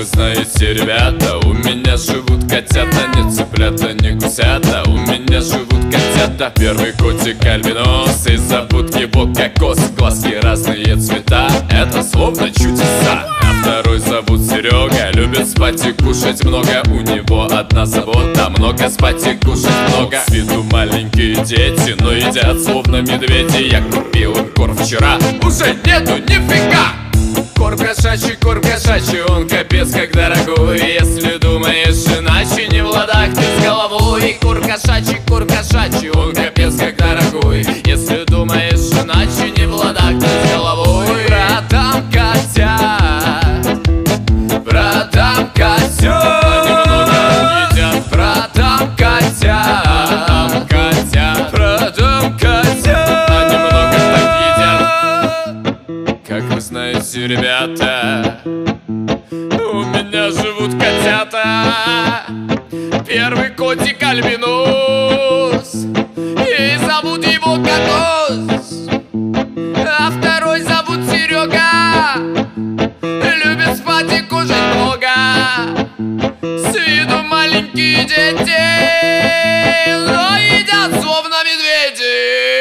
вы знаете, ребята, у меня живут котята. Не цыплята, не гусята, у меня живут котята. Первый котик альбинос, и зовут его кокос. Глазки разные цвета, это словно чудеса. А второй зовут Серега, любит спать и кушать много. У него одна забота, много спать и кушать много. С виду маленькие дети, но едят словно медведи. Я купил им корм вчера, уже нету нифига. Корм кошачий, он капец как дорогой. Если думаешь иначе, не в ладах ты с головой. Корм кошачий, он капец как дорогой. Если думаешь иначе, не в ладах ты с головой. Братан котят, они много едят. Братан котят, они много так едят. Как вы знаете, ребята, у меня живут котята. Первый котик альбинос, и зовут его Кокос. А второй зовут Серега, любит спать и кушать много. С виду маленькие дети, но едят словно медведи.